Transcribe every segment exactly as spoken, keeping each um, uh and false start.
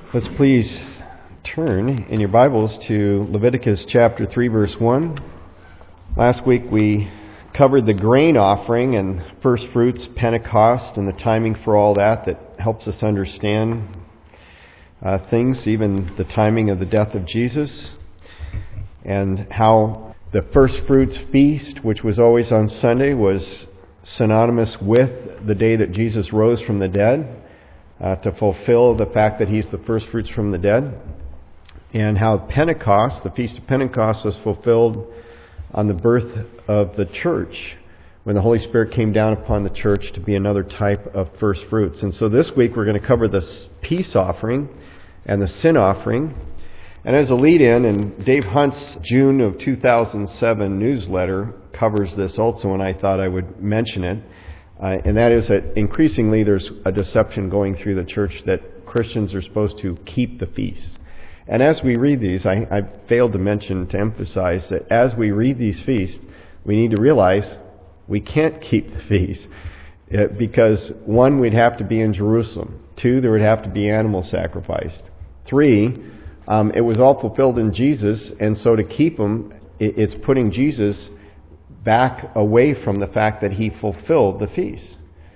Let's please turn in your Bibles to Leviticus chapter three, verse one. Last week we covered the grain offering and first fruits, Pentecost, and the timing for all that that helps us understand uh, things, even the timing of the death of Jesus, and how the first fruits feast, which was always on Sunday, was synonymous with the day that Jesus rose from the dead. Uh, to fulfill the fact that He's the first fruits from the dead, and how Pentecost, the Feast of Pentecost, was fulfilled on the birth of the church, when the Holy Spirit came down upon the church to be another type of first fruits. And so this week we're going to cover the peace offering and the sin offering. And as a lead-in, and Dave Hunt's June of two thousand seven newsletter covers this also, and I thought I would mention it. Uh, and that is that increasingly there's a deception going through the church that Christians are supposed to keep the feasts. And as we read these, I, I failed to mention, to emphasize that as we read these feasts, we need to realize we can't keep the feasts. Uh, because one, we'd have to be in Jerusalem. Two, there would have to be animals sacrificed. Three, um, it was all fulfilled in Jesus, and so to keep them, it, it's putting Jesus back away from the fact that He fulfilled the feast.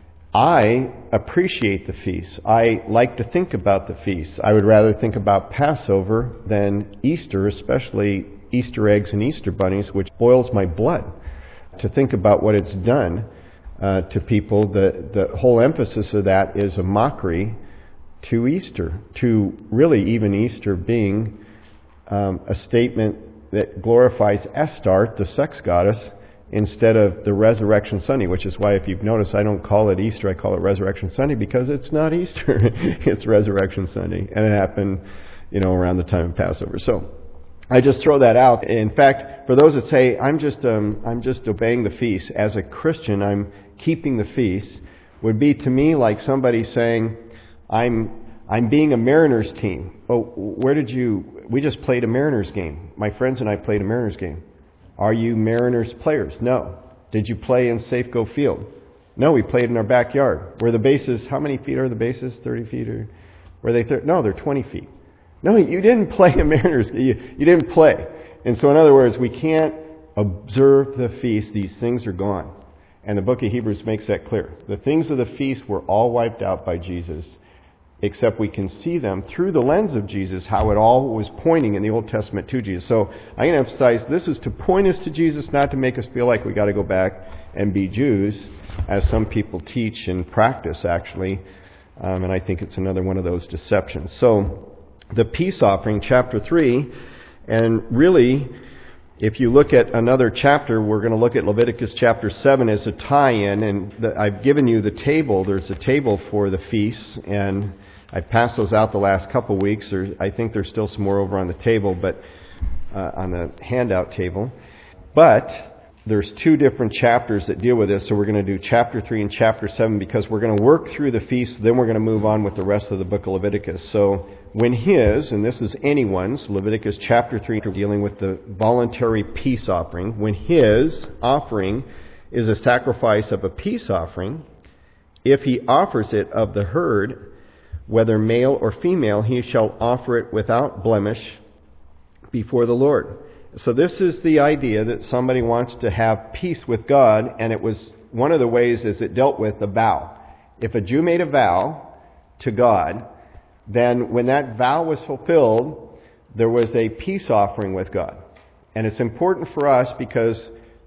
I appreciate the feast. I like to think about the feast. I would rather think about Passover than Easter, especially Easter eggs and Easter bunnies, which boils my blood to think about what it's done uh, to people. The, the whole emphasis of that is a mockery to Easter, to really even Easter being um, a statement that glorifies Astarte, the sex goddess, instead of the Resurrection Sunday, which is why, if you've noticed, I don't call it Easter, I call it Resurrection Sunday, because it's not Easter. It's Resurrection Sunday. And it happened, you know, around the time of Passover. So I just throw that out. In fact, for those that say, I'm just um, I'm just obeying the feast, as a Christian, I'm keeping the feast, would be to me like somebody saying, I'm I'm being a Mariners team. Oh, where did you... We just played a Mariners game. My friends and I played a Mariners game. Are you Mariners players? No. Did you play in Safeco Field? No, we played in our backyard. Where the bases, how many feet are the bases? thirty feet? Or were they thirty? No, they're twenty feet. No, you didn't play a Mariners. You, you didn't play. And so in other words, we can't observe the feast. These things are gone. And the book of Hebrews makes that clear. The things of the feast were all wiped out by Jesus, except we can see them through the lens of Jesus, how it all was pointing in the Old Testament to Jesus. So I'm going to emphasize this is to point us to Jesus, not to make us feel like we got to go back and be Jews, as some people teach and practice, actually. Um, and I think it's another one of those deceptions. So the peace offering, chapter three, and really, if you look at another chapter, we're going to look at Leviticus chapter seven as a tie-in, and the, I've given you the table. There's a table for the feasts, and I've passed those out the last couple weeks. There, I think there's still some more over on the table, but uh, on the handout table. But there's two different chapters that deal with this, so we're going to do chapter three and chapter seven, because we're going to work through the feast, then we're going to move on with the rest of the book of Leviticus. So when his, and this is anyone's, Leviticus chapter three, dealing with the voluntary peace offering, when his offering is a sacrifice of a peace offering, if he offers it of the herd, whether male or female, he shall offer it without blemish before the Lord. So this is the idea that somebody wants to have peace with God, and it was one of the ways is it dealt with the vow. If a Jew made a vow to God, then when that vow was fulfilled, there was a peace offering with God. And it's important for us because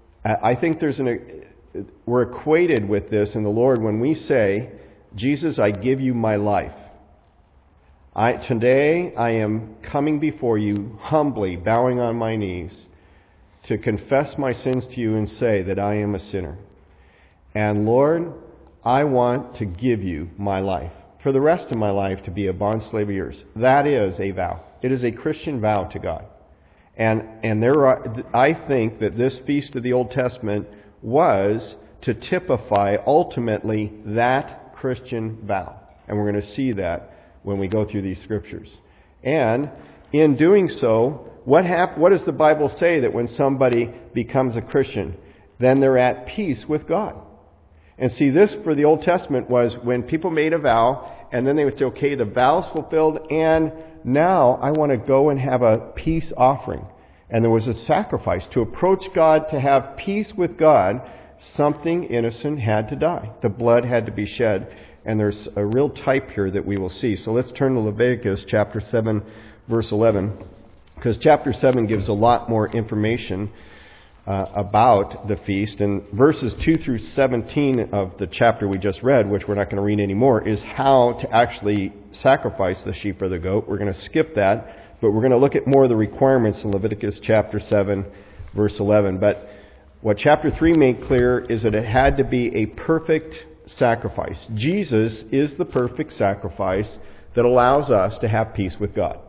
I think there's an, we're equated with this in the Lord when we say, Jesus, I give you my life. I, today I am coming before you humbly, bowing on my knees, to confess my sins to you and say that I am a sinner. And Lord, I want to give you my life, for the rest of my life to be a bondslave of yours. That is a vow. It is a Christian vow to God. And and there are, I think that this feast of the Old Testament was to typify ultimately that Christian vow. And we're going to see that when we go through these scriptures. And in doing so, what hap- what does the Bible say that when somebody becomes a Christian? Then they're at peace with God. And see, this for the Old Testament was when people made a vow, and then they would say, okay, the vow's fulfilled, and now I want to go and have a peace offering. And there was a sacrifice. To approach God, to have peace with God, something innocent had to die. The blood had to be shed. And there's a real type here that we will see. So let's turn to Leviticus chapter seven, verse eleven. Because chapter seven gives a lot more information uh, about the feast. And verses two through seventeen of the chapter we just read, which we're not going to read anymore, is how to actually sacrifice the sheep or the goat. We're going to skip that, but we're going to look at more of the requirements in Leviticus chapter seven, verse eleven. But what chapter three made clear is that it had to be a perfect sacrifice. Jesus is the perfect sacrifice that allows us to have peace with God.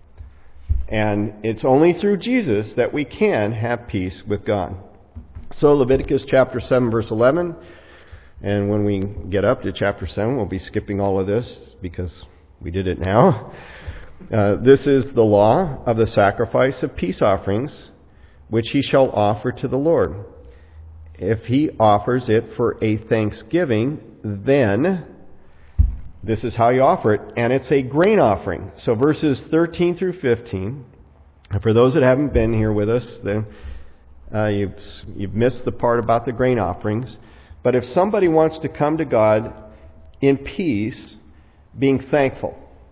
And it's only through Jesus that we can have peace with God. So Leviticus chapter seven, verse eleven. And when we get up to chapter seven, we'll be skipping all of this because we did it now. Uh, this is the law of the sacrifice of peace offerings, which he shall offer to the Lord. If he offers it for a thanksgiving, then this is how you offer it, and it's a grain offering. So verses thirteen through fifteen, and for those that haven't been here with us, then uh, you've, you've missed the part about the grain offerings. But if somebody wants to come to God in peace, being thankful,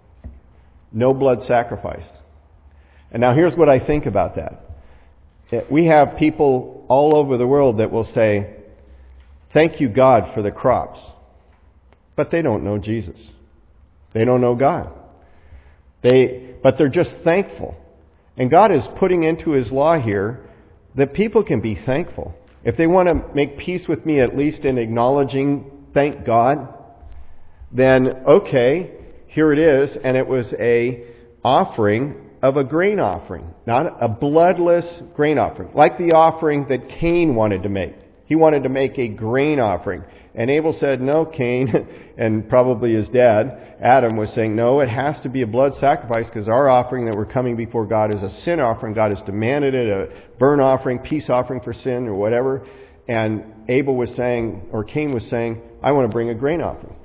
no blood sacrificed. And now here's what I think about that. We have people all over the world that will say, thank you, God, for the crops. But they don't know Jesus. They don't know God. They, but they're just thankful. And God is putting into His law here that people can be thankful. If they want to make peace with me, at least in acknowledging, thank God, then okay, here it is. And it was a offering of a grain offering, not a bloodless grain offering, like the offering that Cain wanted to make. He wanted to make a grain offering. And Abel said, no, Cain, and probably his dad, Adam, was saying, no, it has to be a blood sacrifice because our offering that we're coming before God is a sin offering. God has demanded it, a burnt offering, peace offering for sin or whatever. And Abel was saying, or Cain was saying, I want to bring a grain offering.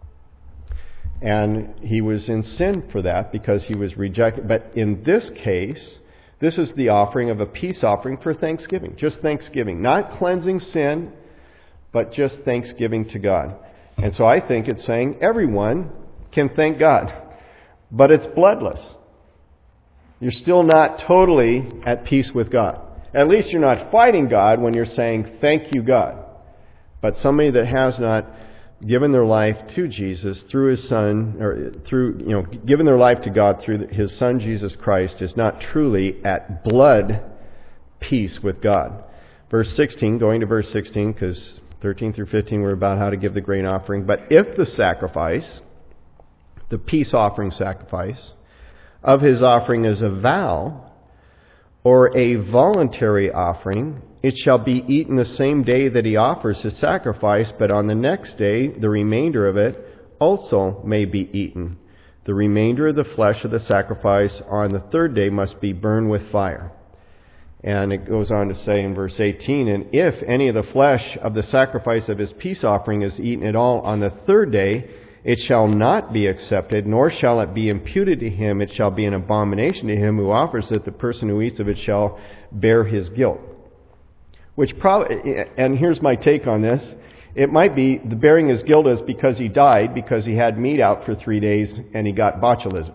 And he was in sin for that because he was rejected. But in this case, this is the offering of a peace offering for thanksgiving. Just thanksgiving. Not cleansing sin, but just thanksgiving to God. And so I think it's saying everyone can thank God. But it's bloodless. You're still not totally at peace with God. At least you're not fighting God when you're saying, thank you, God. But somebody that has not given their life to Jesus through His Son, or through, you know, given their life to God through His Son, Jesus Christ, is not truly at blood peace with God. Verse sixteen, going to verse sixteen, because thirteen through fifteen were about how to give the grain offering. But if the sacrifice, the peace offering sacrifice, of his offering is a vow, or a voluntary offering, it shall be eaten the same day that he offers his sacrifice, but on the next day the remainder of it also may be eaten. The remainder of the flesh of the sacrifice on the third day must be burned with fire. And it goes on to say in verse eighteen, and if any of the flesh of the sacrifice of his peace offering is eaten at all on the third day, it shall not be accepted, nor shall it be imputed to him. It shall be an abomination to him who offers it. The person who eats of it shall bear his guilt. Which probably, and here's my take on this, it might be the bearing his guilt is because he died, because he had meat out for three days and he got botulism.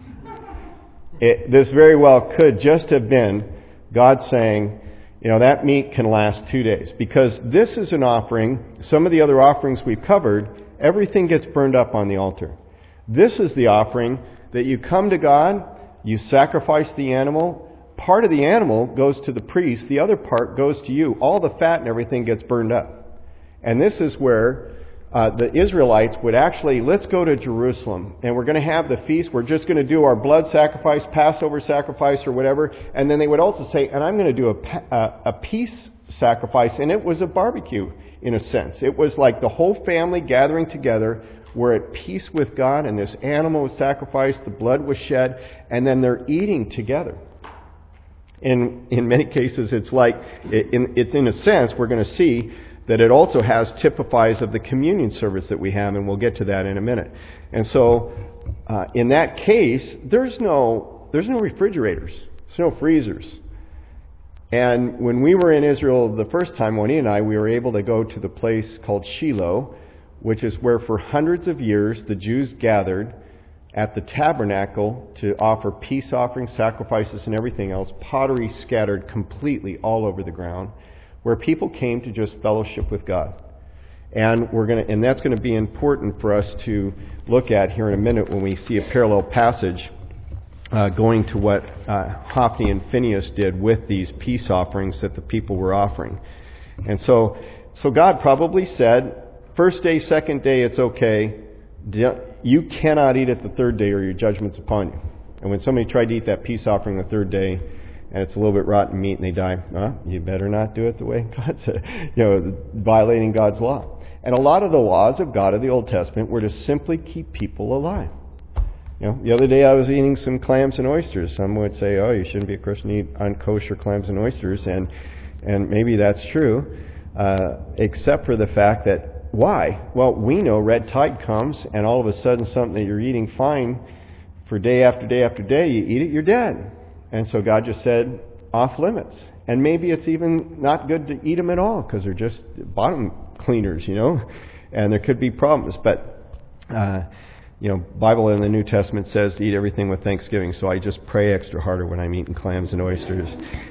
It, this very well could just have been God saying, you know, that meat can last two days. Because this is an offering, some of the other offerings we've covered, everything gets burned up on the altar. This is the offering that you come to God, you sacrifice the animal. Part of the animal goes to the priest, the other part goes to you. All the fat and everything gets burned up. And this is where uh, the Israelites would actually, let's go to Jerusalem, and we're going to have the feast. We're just going to do our blood sacrifice, Passover sacrifice, or whatever. And then they would also say, and I'm going to do a, a, a peace sacrifice. And it was a barbecue, in a sense. It was like the whole family gathering together. We're at peace with God, and this animal was sacrificed, the blood was shed, and then they're eating together. In in many cases, it's like, in, it's in a sense, we're going to see that it also has typifies of the communion service that we have, and we'll get to that in a minute. And so, uh, in that case, there's no there's no refrigerators, there's no freezers. And when we were in Israel the first time, Moni and I, we were able to go to the place called Shiloh, which is where for hundreds of years the Jews gathered at the tabernacle to offer peace offerings, sacrifices, and everything else, pottery scattered completely all over the ground, where people came to just fellowship with God. And we're going to, and that's going to be important for us to look at here in a minute when we see a parallel passage uh, going to what uh, Hophni and Phinehas did with these peace offerings that the people were offering. And so, so God probably said, first day, second day, it's okay. You cannot eat it the third day or your judgment's upon you. And when somebody tried to eat that peace offering the third day and it's a little bit rotten meat and they die, well, you better not do it the way God said, you know, violating God's law. And a lot of the laws of God of the Old Testament were to simply keep people alive. You know, the other day I was eating some clams and oysters. Some would say, oh, you shouldn't be a Christian to eat unkosher clams and oysters. And, and maybe that's true, uh, except for the fact that why? Well, we know red tide comes, and all of a sudden something that you're eating fine for day after day after day, you eat it, you're dead. And so God just said, off limits. And maybe it's even not good to eat them at all, because they're just bottom cleaners, you know, and there could be problems. But, uh, you know, Bible in the New Testament says to eat everything with thanksgiving, so I just pray extra harder when I'm eating clams and oysters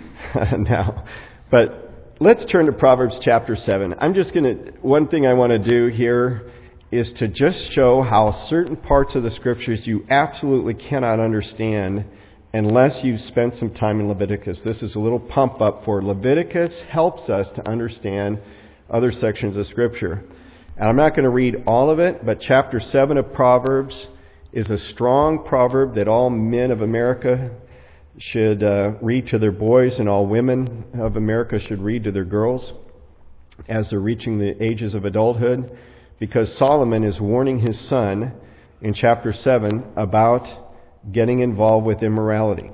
now. But let's turn to Proverbs chapter seven. I'm just going to, one thing I want to do here is to just show how certain parts of the Scriptures you absolutely cannot understand unless you've spent some time in Leviticus. This is a little pump up for Leviticus helps us to understand other sections of Scripture. And I'm not going to read all of it, but chapter seven of Proverbs is a strong proverb that all men of America should uh, read to their boys, and all women of America should read to their girls as they're reaching the ages of adulthood, because Solomon is warning his son in chapter seven about getting involved with immorality.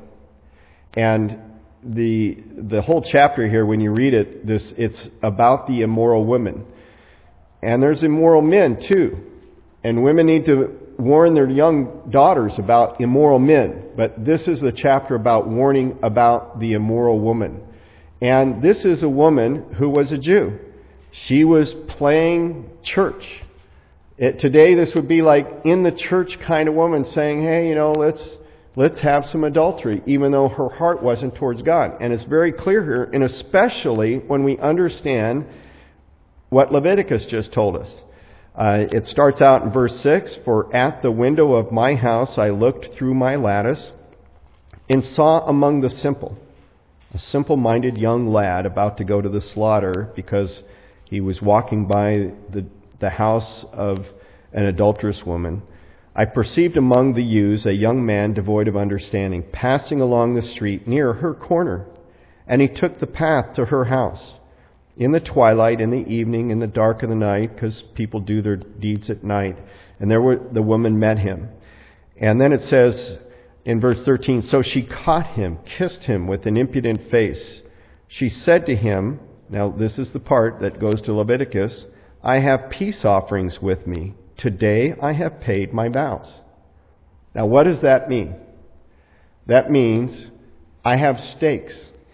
And the the whole chapter here, when you read it, this it's about the immoral women. And there's immoral men too. And women need to warn their young daughters about immoral men. But this is the chapter about warning about the immoral woman. And this is a woman who was a Jew. She was playing church. It, today this would be like in the church kind of woman saying, hey, you know, let's let's have some adultery, even though her heart wasn't towards God. And it's very clear here, and especially when we understand what Leviticus just told us. Uh, it starts out in verse six, for at the window of my house I looked through my lattice and saw among the simple, a simple-minded young lad about to go to the slaughter because he was walking by the, the house of an adulterous woman. I perceived among the youths a young man devoid of understanding, passing along the street near her corner, and he took the path to her house. In the twilight, in the evening, in the dark of the night, because people do their deeds at night. And there were, the woman met him. And then it says in verse thirteen, so she caught him, kissed him with an impudent face. She said to him, now this is the part that goes to Leviticus, I have peace offerings with me. Today I have paid my vows. Now what does that mean? That means I have stakes.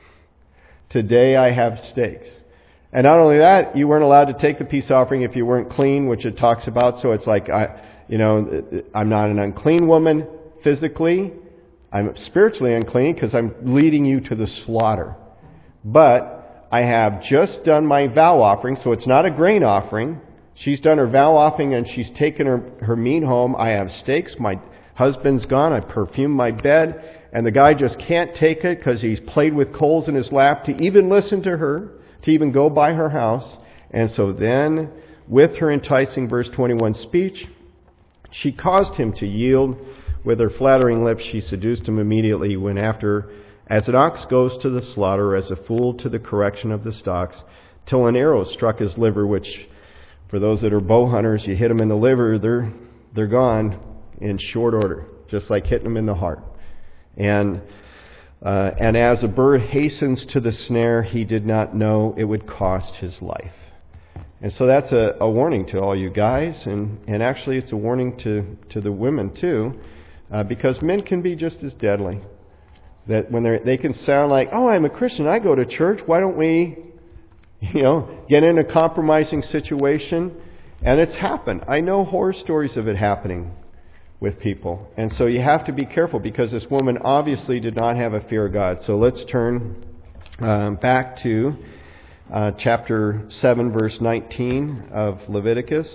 Today I have stakes. And not only that, you weren't allowed to take the peace offering if you weren't clean, which it talks about. So it's like, I, you know, I'm not an unclean woman physically. I'm spiritually unclean because I'm leading you to the slaughter. But I have just done my vow offering, so it's not a grain offering. She's done her vow offering and she's taken her, her meat home. I have stakes. My husband's gone. I perfumed my bed. And the guy just can't take it because he's played with coals in his lap to even listen to her, to even go by her house. And so then, with her enticing verse twenty-one speech, she caused him to yield. With her flattering lips, she seduced him immediately, when after, as an ox goes to the slaughter, as a fool to the correction of the stocks, till an arrow struck his liver, which, for those that are bow hunters, you hit them in the liver, they're, they're gone in short order, just like hitting them in the heart. And Uh, and as a bird hastens to the snare, he did not know it would cost his life. And so that's a, a warning to all you guys, and, and actually it's a warning to, to the women too, uh, because men can be just as deadly. That when they they can sound like, oh, I'm a Christian, I go to church, why don't we, you know, get in a compromising situation? And it's happened. I know horror stories of it happening with people. And so you have to be careful, because this woman obviously did not have a fear of God. So let's turn um, back to uh, chapter seven, verse nineteen of Leviticus.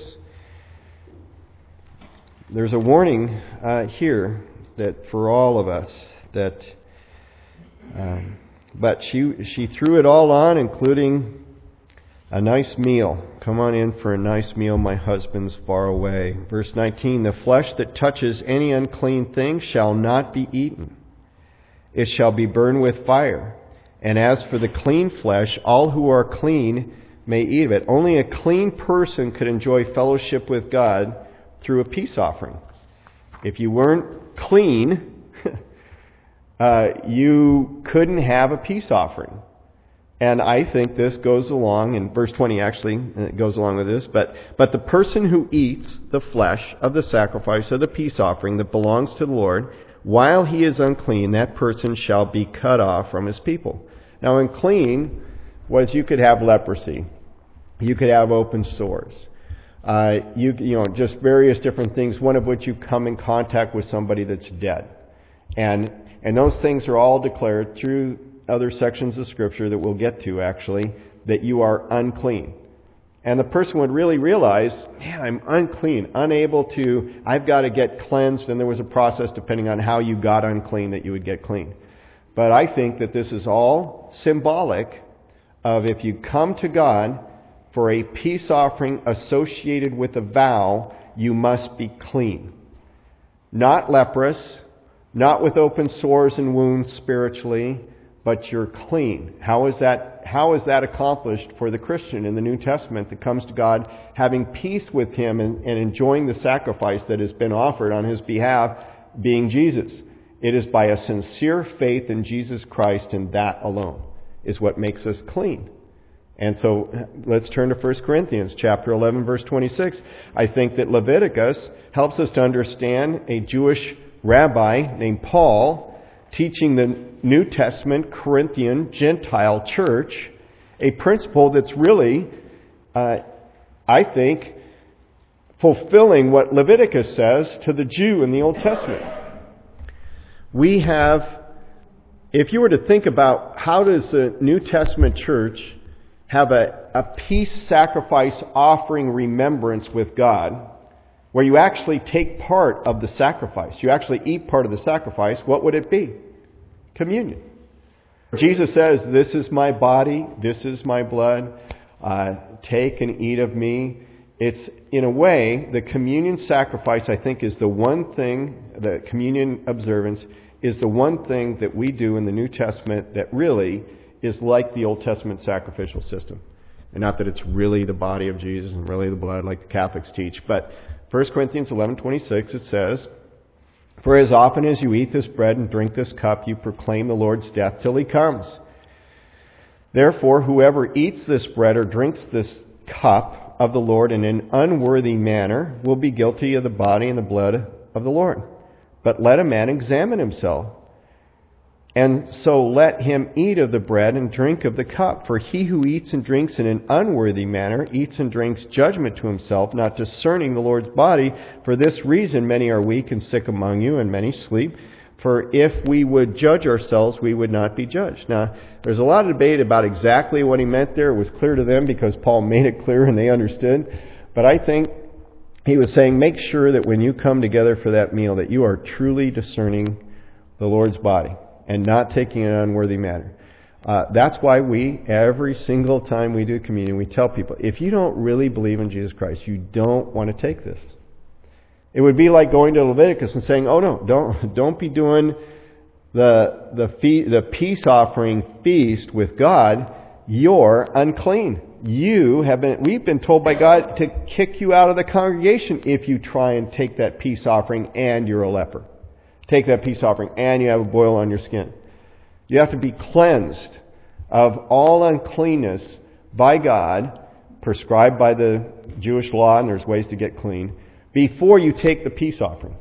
There's a warning uh, here that for all of us that Um, but she she threw it all on, including a nice meal. Come on in for a nice meal, my husband's far away. Verse nineteen, the flesh that touches any unclean thing shall not be eaten. It shall be burned with fire. And as for the clean flesh, all who are clean may eat of it. Only a clean person could enjoy fellowship with God through a peace offering. If you weren't clean, Uh, you couldn't have a peace offering. And I think this goes along, in verse twenty actually, it goes along with this, but, but the person who eats the flesh of the sacrifice of the peace offering that belongs to the Lord, while he is unclean, that person shall be cut off from his people. Now, unclean was you could have leprosy. You could have open sores. Uh, you, you know, just various different things, one of which you come in contact with somebody that's dead. And And those things are all declared through other sections of Scripture that we'll get to, actually, that you are unclean. And the person would really realize, man, I'm unclean, unable to, I've got to get cleansed. And there was a process, depending on how you got unclean, that you would get clean. But I think that this is all symbolic of, if you come to God for a peace offering associated with a vow, you must be clean. Not leprous, not with open sores and wounds spiritually, but you're clean. How is that, how is that accomplished for the Christian in the New Testament that comes to God having peace with Him and, and enjoying the sacrifice that has been offered on His behalf, being Jesus? It is by a sincere faith in Jesus Christ, and that alone is what makes us clean. And so let's turn to First Corinthians chapter eleven, verse twenty-six. I think that Leviticus helps us to understand a Jewish rabbi named Paul teaching the New Testament Corinthian Gentile church a principle that's really, uh, I think, fulfilling what Leviticus says to the Jew in the Old Testament. We have, if you were to think about how does the New Testament church have a, a peace sacrifice offering remembrance with God, where you actually take part of the sacrifice, you actually eat part of the sacrifice, what would it be? Communion. Jesus says, this is my body, this is my blood, uh, take and eat of me. It's, in a way, the communion sacrifice, I think, is the one thing, the communion observance, is the one thing that we do in the New Testament that really is like the Old Testament sacrificial system. And not that it's really the body of Jesus and really the blood like the Catholics teach, but First Corinthians eleven twenty-six, it says, for as often as you eat this bread and drink this cup, you proclaim the Lord's death till He comes. Therefore, whoever eats this bread or drinks this cup of the Lord in an unworthy manner will be guilty of the body and the blood of the Lord. But let a man examine himself. And so let him eat of the bread and drink of the cup. For he who eats and drinks in an unworthy manner eats and drinks judgment to himself, not discerning the Lord's body. For this reason many are weak and sick among you, and many sleep. For if we would judge ourselves, we would not be judged. Now, there's a lot of debate about exactly what he meant there. It was clear to them because Paul made it clear and they understood. But I think he was saying, make sure that when you come together for that meal, that you are truly discerning the Lord's body and not taking an unworthy manner. Uh, that's why we, every single time we do communion, we tell people, if you don't really believe in Jesus Christ, you don't want to take this. It would be like going to Leviticus and saying, oh no, don't don't be doing the the, fe- the peace offering feast with God. You're unclean. You have been, we've been told by God to kick you out of the congregation if you try and take that peace offering and you're a leper. Take that peace offering and you have a boil on your skin. You have to be cleansed of all uncleanness by God prescribed by the Jewish law, and there's ways to get clean, before you take the peace offering.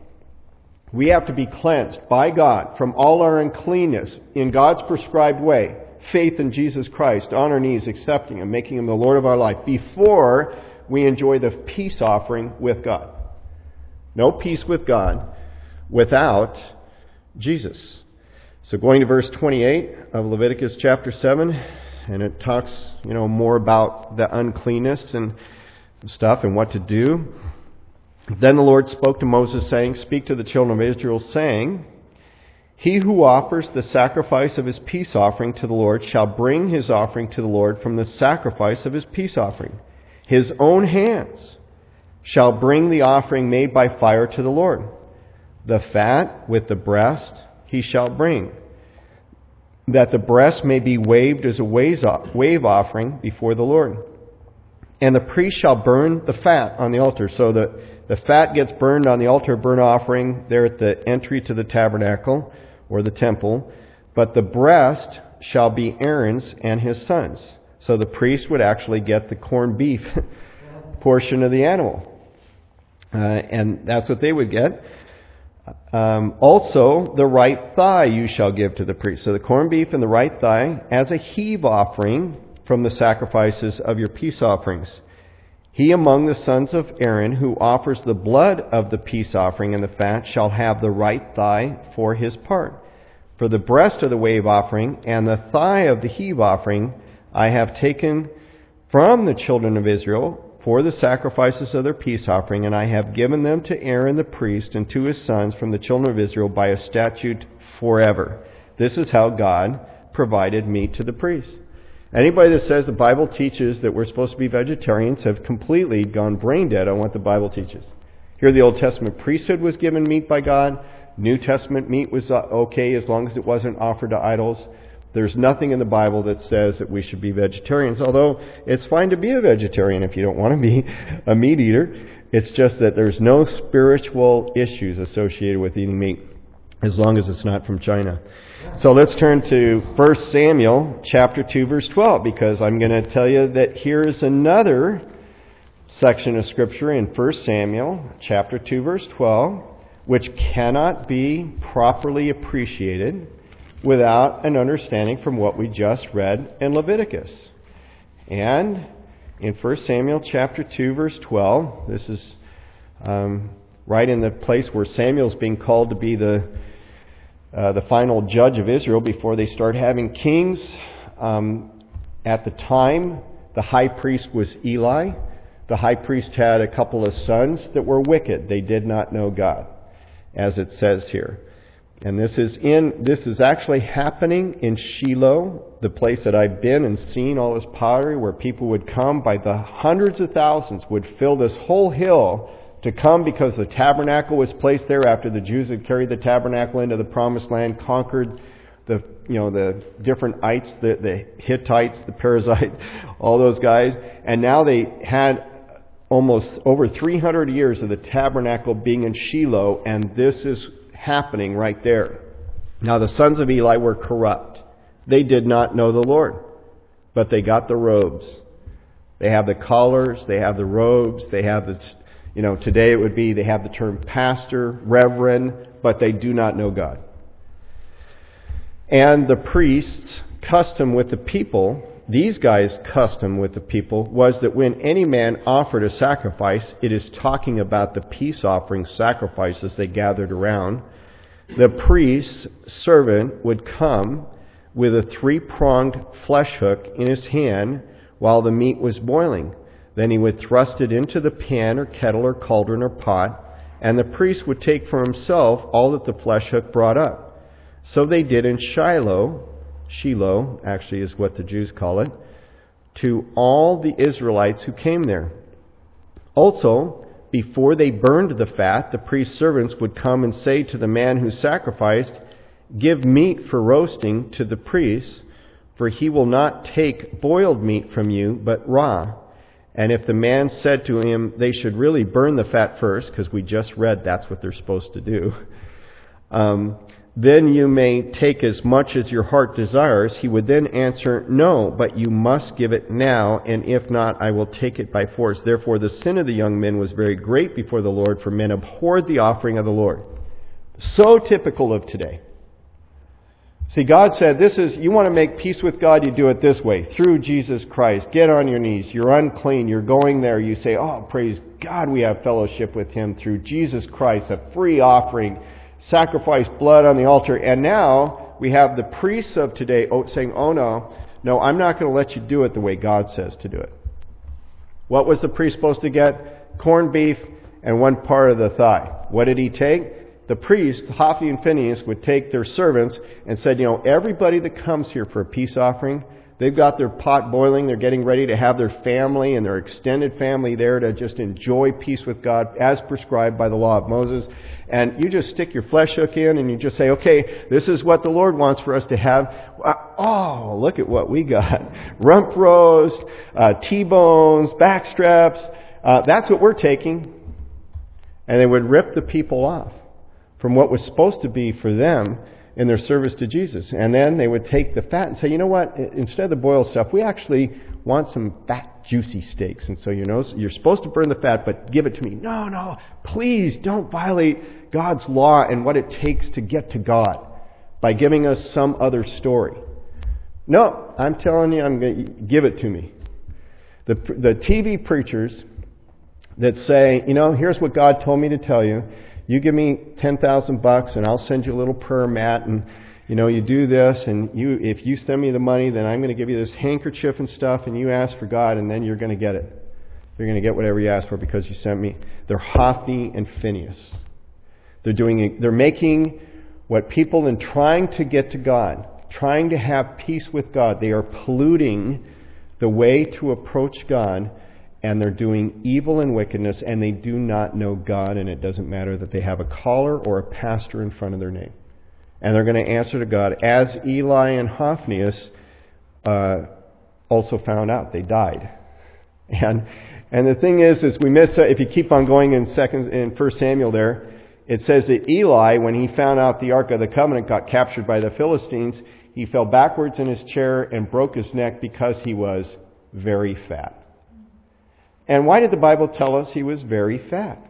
We have to be cleansed by God from all our uncleanness in God's prescribed way. Faith in Jesus Christ, on our knees, accepting Him, making Him the Lord of our life, before we enjoy the peace offering with God. No peace with God without Jesus. So going to verse twenty-eight of Leviticus chapter seven, and it talks, you know, more about the uncleanness and stuff and what to do. Then the Lord spoke to Moses, saying, "Speak to the children of Israel, saying, He who offers the sacrifice of his peace offering to the Lord shall bring his offering to the Lord from the sacrifice of his peace offering. His own hands shall bring the offering made by fire to the Lord. The fat with the breast he shall bring, that the breast may be waved as a wave offering before the Lord. And the priest shall burn the fat on the altar." So the, the fat gets burned on the altar of burnt offering there at the entry to the tabernacle or the temple. But the breast shall be Aaron's and his sons. So the priest would actually get the corned beef portion of the animal. Uh, and that's what they would get. Um, also, the right thigh you shall give to the priest. So the corned beef and the right thigh as a heave offering from the sacrifices of your peace offerings. He among the sons of Aaron who offers the blood of the peace offering and the fat shall have the right thigh for his part. For the breast of the wave offering and the thigh of the heave offering I have taken from the children of Israel for the sacrifices of their peace offering, and I have given them to Aaron the priest and to his sons from the children of Israel by a statute forever. This is how God provided meat to the priests. Anybody that says the Bible teaches that we're supposed to be vegetarians have completely gone brain dead on what the Bible teaches. Here the Old Testament priesthood was given meat by God. New Testament meat was okay as long as it wasn't offered to idols. There's nothing in the Bible that says that we should be vegetarians, although it's fine to be a vegetarian if you don't want to be a meat eater. It's just that there's no spiritual issues associated with eating meat as long as it's not from China. So let's turn to First Samuel chapter two, verse twelve, because I'm going to tell you that here is another section of Scripture in First Samuel chapter two, verse twelve, which cannot be properly appreciated without an understanding from what we just read in Leviticus. And in First Samuel chapter two, verse twelve, this is um, right in the place where Samuel's being called to be the uh, the final judge of Israel before they start having kings. Um, at the time, the high priest was Eli. The high priest had a couple of sons that were wicked. They did not know God, as it says here. And this is in this is actually happening in Shiloh, the place that I've been and seen all this pottery, where people would come by the hundreds of thousands, would fill this whole hill to come because the tabernacle was placed there after the Jews had carried the tabernacle into the promised land, conquered the you know the different ites, the, the Hittites, the Perizzites, all those guys, and now they had almost over three hundred years of the tabernacle being in Shiloh, and this is happening right there. Now the sons of Eli were corrupt. They did not know the Lord, but they got the robes. They have the collars, they have the robes, they have the, you know, today it would be they have the term pastor, reverend, but they do not know God. And the priest's custom with the people, these guys' custom with the people, was that when any man offered a sacrifice, it is talking about the peace offering sacrifices they gathered around, the priest's servant would come with a three-pronged flesh hook in his hand while the meat was boiling. Then he would thrust it into the pan or kettle or cauldron or pot, and the priest would take for himself all that the flesh hook brought up. So they did in Shiloh, Shiloh actually is what the Jews call it, to all the Israelites who came there. Also, before they burned the fat, the priest's servants would come and say to the man who sacrificed, "Give meat for roasting to the priest, for he will not take boiled meat from you, but raw." And if the man said to him, they should really burn the fat first, because we just read that's what they're supposed to do, um, then you may take as much as your heart desires. He would then answer, no, but you must give it now, and if not, I will take it by force. Therefore the sin of the young men was very great before the Lord, for men abhorred the offering of the Lord. So typical of today. See, God said, this is, you want to make peace with God, you do it this way, through Jesus Christ. Get on your knees. You're unclean. You're going there. You say, oh, praise God, we have fellowship with Him through Jesus Christ, a free offering, sacrifice blood on the altar. And now we have the priests of today saying, oh no, no, I'm not going to let you do it the way God says to do it. What was the priest supposed to get? Corned beef and one part of the thigh. What did he take? The priest, Hophni and Phinehas, would take their servants and said, you know, everybody that comes here for a peace offering, they've got their pot boiling, they're getting ready to have their family and their extended family there to just enjoy peace with God as prescribed by the law of Moses. And you just stick your flesh hook in and you just say, okay, this is what the Lord wants for us to have. Oh, look at what we got. Rump roast, uh, T-bones, backstraps. Uh, that's what we're taking. And they would rip the people off from what was supposed to be for them in their service to Jesus. And then they would take the fat and say, you know what, instead of the boiled stuff, we actually want some fat, juicy steaks. And so, you know, you're supposed to burn the fat, but give it to me. No, no, please don't violate God's law and what it takes to get to God by giving us some other story. No, I'm telling you, I'm going to give it to me. The, the T V preachers that say, you know, here's what God told me to tell you. You give me ten thousand bucks and I'll send you a little prayer mat, and you know, you do this, and you if you send me the money, then I'm going to give you this handkerchief and stuff, and you ask for God, and then you're going to get it. You're going to get whatever you ask for because you sent me. They're Hophni and Phinehas. They're doing they're making what people in trying to get to God, trying to have peace with God, they are polluting the way to approach God. And they're doing evil and wickedness, and they do not know God, and it doesn't matter that they have a collar or a pastor in front of their name. And they're going to answer to God, as Eli and Hophnius uh, also found out. They died. And and the thing is, is we miss, uh, if you keep on going in second in First Samuel there, it says that Eli, when he found out the Ark of the Covenant got captured by the Philistines, he fell backwards in his chair and broke his neck because he was very fat. And why did the Bible tell us he was very fat?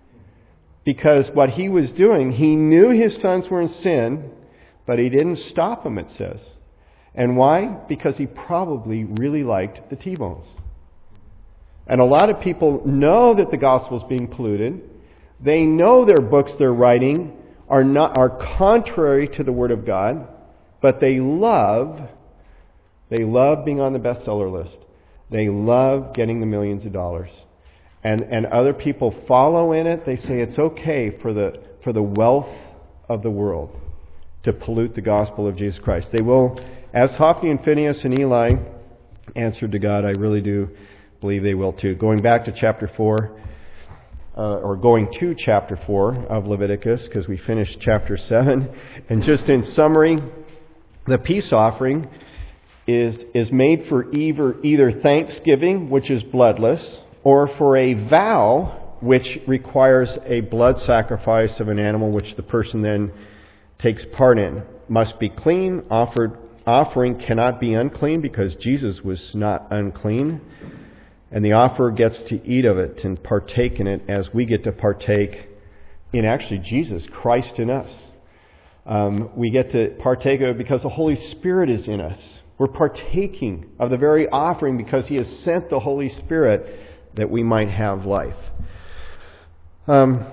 Because what he was doing, he knew his sons were in sin, but he didn't stop them, it says. And why? Because he probably really liked the T-bones. And a lot of people know that the gospel is being polluted. They know their books they're writing are not are contrary to the Word of God, but they love, they love being on the bestseller list. They love getting the millions of dollars. And and other people follow in it. They say it's okay for the for the wealth of the world to pollute the gospel of Jesus Christ. They will, as Hophni and Phinehas and Eli answered to God, I really do believe they will too. Going back to chapter four, uh, or going to chapter four of Leviticus, because we finished chapter seven. And just in summary, the peace offering is is made for either, either thanksgiving, which is bloodless, or for a vow, which requires a blood sacrifice of an animal, which the person then takes part in. Must be clean. Offered offering cannot be unclean, because Jesus was not unclean. And the offerer gets to eat of it and partake in it, as we get to partake in actually Jesus, Christ in us. Um, we get to partake of it because the Holy Spirit is in us. We're partaking of the very offering because He has sent the Holy Spirit that we might have life. Um,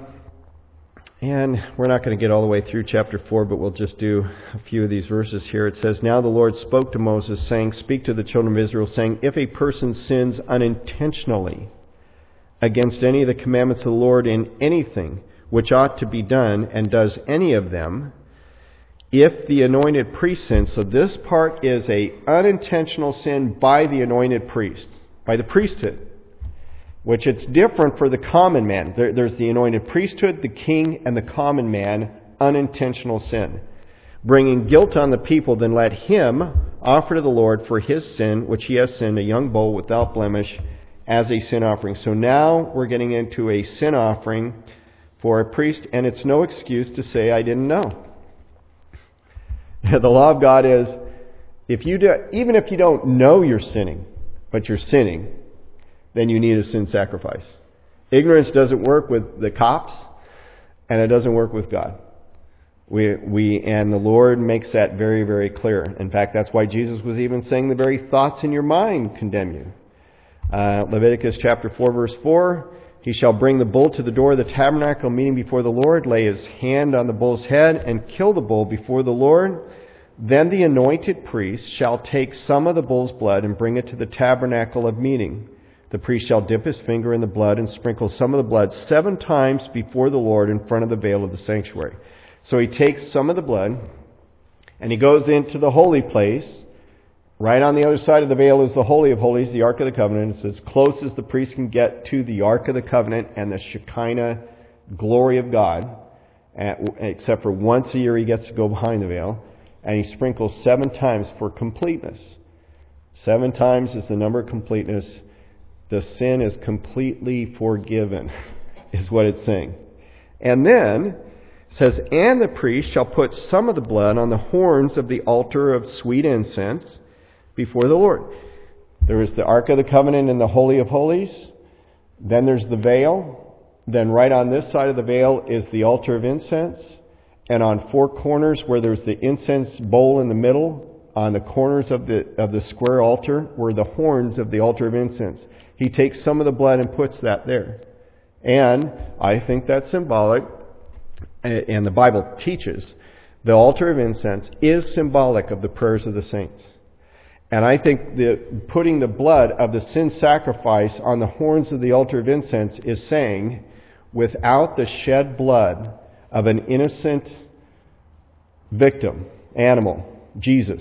and we're not going to get all the way through chapter four, but we'll just do a few of these verses here. It says, Now the Lord spoke to Moses, saying, Speak to the children of Israel, saying, If a person sins unintentionally against any of the commandments of the Lord in anything which ought to be done, and does any of them, if the anointed priest sins, so this part is a unintentional sin by the anointed priest, by the priesthood, which it's different for the common man. There, there's the anointed priesthood, the king, and the common man, unintentional sin. Bringing guilt on the people, then let him offer to the Lord for his sin, which he has sinned, a young bull without blemish, as a sin offering. So now we're getting into a sin offering for a priest, and it's no excuse to say, I didn't know. The law of God is, if you do, even if you don't know you're sinning, but you're sinning, then you need a sin sacrifice. Ignorance doesn't work with the cops, and it doesn't work with God. We, we, and the Lord makes that very, very clear. In fact, that's why Jesus was even saying the very thoughts in your mind condemn you. Uh, Leviticus chapter four, verse four, he shall bring the bull to the door of the tabernacle meeting before the Lord, lay his hand on the bull's head, and kill the bull before the Lord. Then the anointed priest shall take some of the bull's blood and bring it to the tabernacle of meeting. The priest shall dip his finger in the blood and sprinkle some of the blood seven times before the Lord in front of the veil of the sanctuary. So he takes some of the blood and he goes into the holy place. Right on the other side of the veil is the Holy of Holies, the Ark of the Covenant. It's as close as the priest can get to the Ark of the Covenant and the Shekinah glory of God, except for once a year he gets to go behind the veil. And he sprinkles seven times for completeness. Seven times is the number of completeness. The sin is completely forgiven, is what it's saying. And then it says, and the priest shall put some of the blood on the horns of the altar of sweet incense before the Lord. There is the Ark of the Covenant and the Holy of Holies. Then there's the veil. Then right on this side of the veil is the altar of incense. And on four corners where there's the incense bowl in the middle, on the corners of the of the square altar were the horns of the altar of incense. He takes some of the blood and puts that there. And I think that's symbolic, and the Bible teaches, the altar of incense is symbolic of the prayers of the saints. And I think that putting the blood of the sin sacrifice on the horns of the altar of incense is saying, without the shed blood of an innocent victim, animal, Jesus,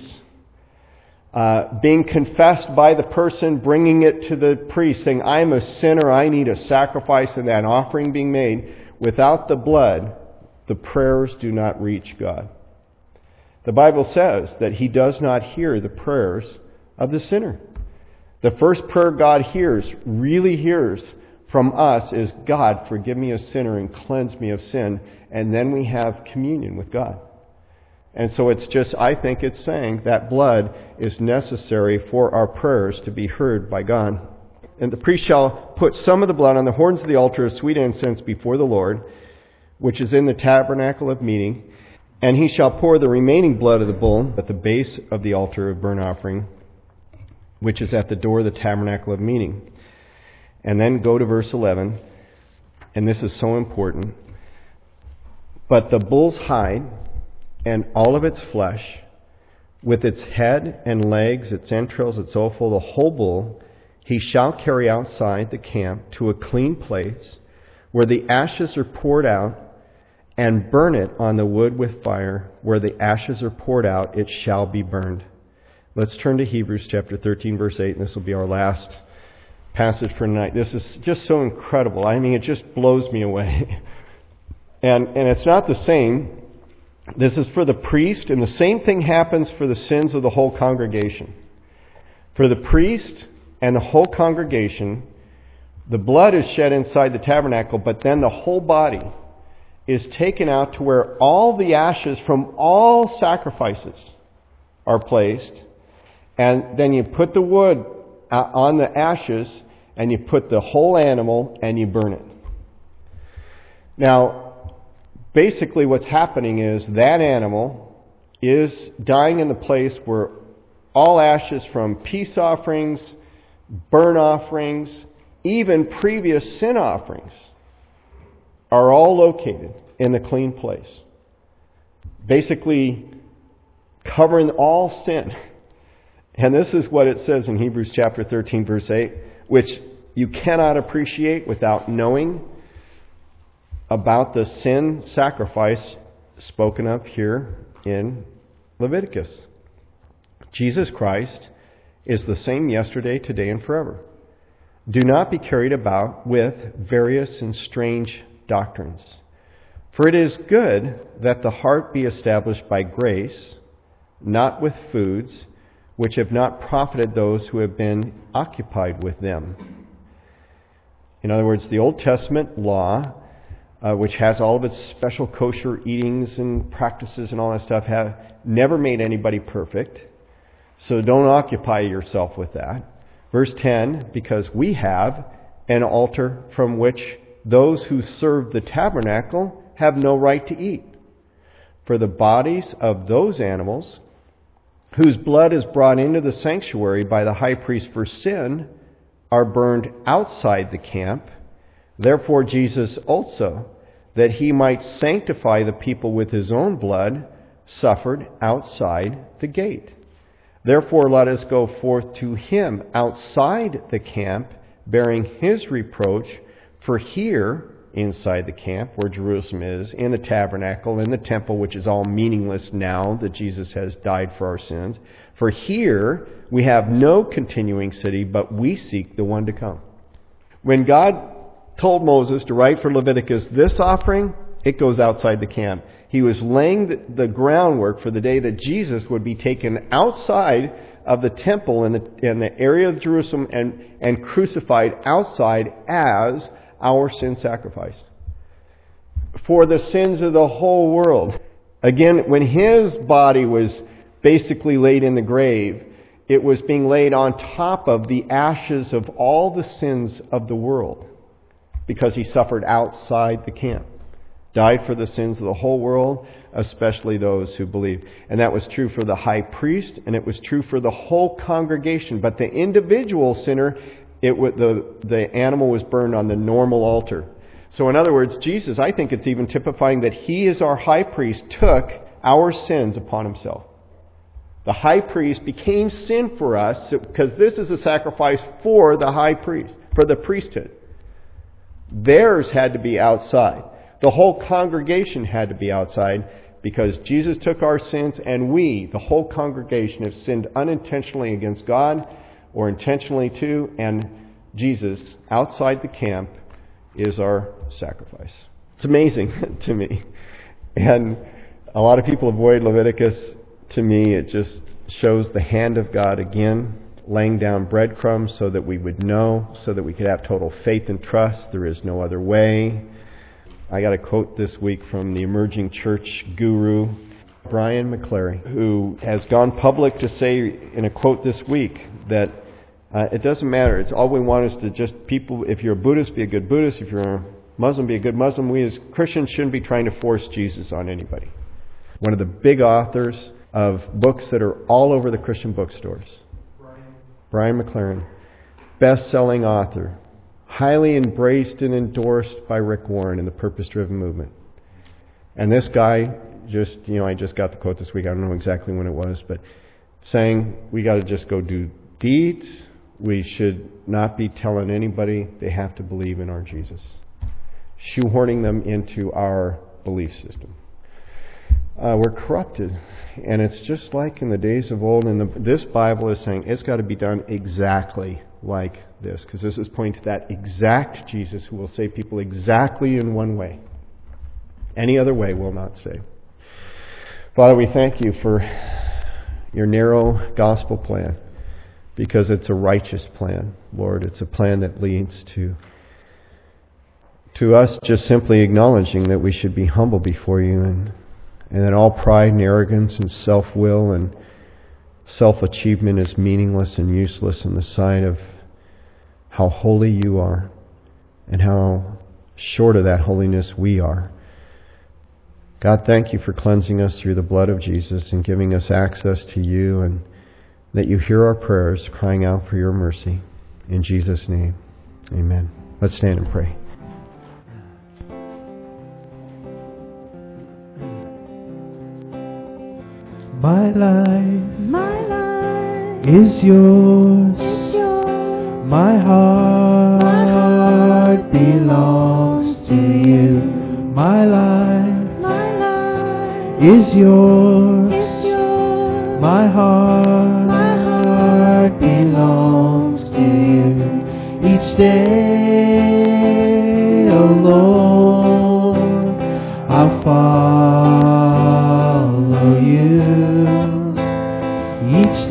uh, being confessed by the person bringing it to the priest, saying, I'm a sinner, I need a sacrifice, and that offering being made, without the blood, the prayers do not reach God. The Bible says that He does not hear the prayers of the sinner. The first prayer God hears, really hears from us, is, God, forgive me a sinner and cleanse me of sin. And then we have communion with God. And so it's just, I think it's saying that blood is necessary for our prayers to be heard by God. And the priest shall put some of the blood on the horns of the altar of sweet incense before the Lord, which is in the tabernacle of meeting. And he shall pour the remaining blood of the bull at the base of the altar of burnt offering, which is at the door of the tabernacle of meeting. And then go to verse eleven, and this is so important. But the bull's hide and all of its flesh, with its head and legs, its entrails, its offal, the whole bull, he shall carry outside the camp to a clean place, where the ashes are poured out, and burn it on the wood with fire. Where the ashes are poured out, it shall be burned. Let's turn to Hebrews chapter thirteen, verse eight, and this will be our last passage for tonight. This is just so incredible. I mean, it just blows me away. And and it's not the same. This is for the priest, and the same thing happens for the sins of the whole congregation. For the priest and the whole congregation, the blood is shed inside the tabernacle, but then the whole body is taken out to where all the ashes from all sacrifices are placed, and then you put the wood on the ashes, and you put the whole animal, and you burn it. Now, basically what's happening is that animal is dying in the place where all ashes from peace offerings, burnt offerings, even previous sin offerings are all located in the clean place. Basically covering all sin. And this is what it says in Hebrews chapter thirteen, verse eight, which you cannot appreciate without knowing about the sin sacrifice spoken of here in Leviticus. Jesus Christ is the same yesterday, today, and forever. Do not be carried about with various and strange doctrines. For it is good that the heart be established by grace, not with foods, which have not profited those who have been occupied with them. In other words, the Old Testament law uh, which has all of its special kosher eatings and practices and all that stuff, have never made anybody perfect. So don't occupy yourself with that. Verse ten, because we have an altar from which those who serve the tabernacle have no right to eat. For the bodies of those animals whose blood is brought into the sanctuary by the high priest for sin are burned outside the camp. Therefore Jesus also, that he might sanctify the people with his own blood, suffered outside the gate. Therefore let us go forth to him outside the camp, bearing his reproach, for here, inside the camp, where Jerusalem is, in the tabernacle, in the temple, which is all meaningless now that Jesus has died for our sins, for here we have no continuing city, but we seek the one to come. When God told Moses to write for Leviticus this offering, it goes outside the camp. He was laying the, the groundwork for the day that Jesus would be taken outside of the temple in the, in the area of Jerusalem and, and crucified outside as our sin sacrifice for the sins of the whole world. Again, when his body was basically laid in the grave, it was being laid on top of the ashes of all the sins of the world, because he suffered outside the camp, died for the sins of the whole world, especially those who believe. And that was true for the high priest, and it was true for the whole congregation. But the individual sinner, it was, the, the animal was burned on the normal altar. So in other words, Jesus, I think it's even typifying that he, as our high priest, took our sins upon himself. The high priest became sin for us because this is a sacrifice for the high priest, for the priesthood. Theirs had to be outside. The whole congregation had to be outside because Jesus took our sins, and we, the whole congregation, have sinned unintentionally against God or intentionally too, and Jesus, outside the camp, is our sacrifice. It's amazing to me. And a lot of people avoid Leviticus. To me, it just shows the hand of God again, laying down breadcrumbs so that we would know, so that we could have total faith and trust. There is no other way. I got a quote this week from the emerging church guru, Brian McClary, who has gone public to say in a quote this week that uh, it doesn't matter. It's all we want is to just people, if you're a Buddhist, be a good Buddhist. If you're a Muslim, be a good Muslim. We as Christians shouldn't be trying to force Jesus on anybody. One of the big authors of books that are all over the Christian bookstores. Brian, Brian McLaren, best-selling author, highly embraced and endorsed by Rick Warren in the Purpose-Driven Movement. And this guy, just, you know, I just got the quote this week, I don't know exactly when it was, but saying we got to just go do deeds. We should not be telling anybody they have to believe in our Jesus. Shoehorning them into our belief system. Uh, we're corrupted. And it's just like in the days of old. And the, this Bible is saying it's got to be done exactly like this. Because this is pointing to that exact Jesus who will save people exactly in one way. Any other way will not save. Father, we thank you for your narrow gospel plan. Because it's a righteous plan, Lord. It's a plan that leads to to us just simply acknowledging that we should be humble before you, and and that all pride and arrogance and self-will and self-achievement is meaningless and useless in the sight of how holy you are and how short of that holiness we are. God, thank you for cleansing us through the blood of Jesus and giving us access to you, and that you hear our prayers, crying out for your mercy. In Jesus' name, amen. Let's stand and pray. My life, My life is yours. is yours. My heart, My heart belongs to you. My life My life is yours. is yours. My heart, My heart belongs to you. Each day, oh Lord, I'll follow you. Each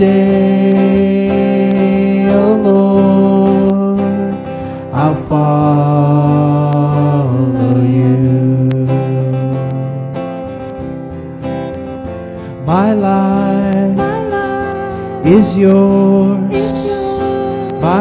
day, oh Lord, I'll follow you. life my life is yours. is yours. My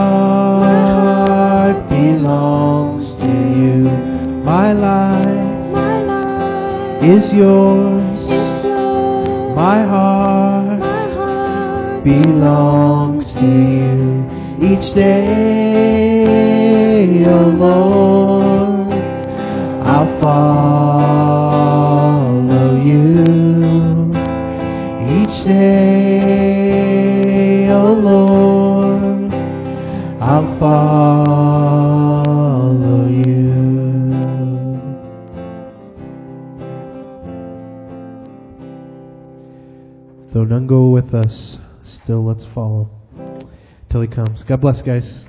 heart belongs to you. My life My life is yours. is yours. My heart My heart belongs to you. Each day, oh Lord, I'll follow you. Each day, oh Lord, I'll follow you. Though none go with us, still let's follow till he comes. God bless, guys.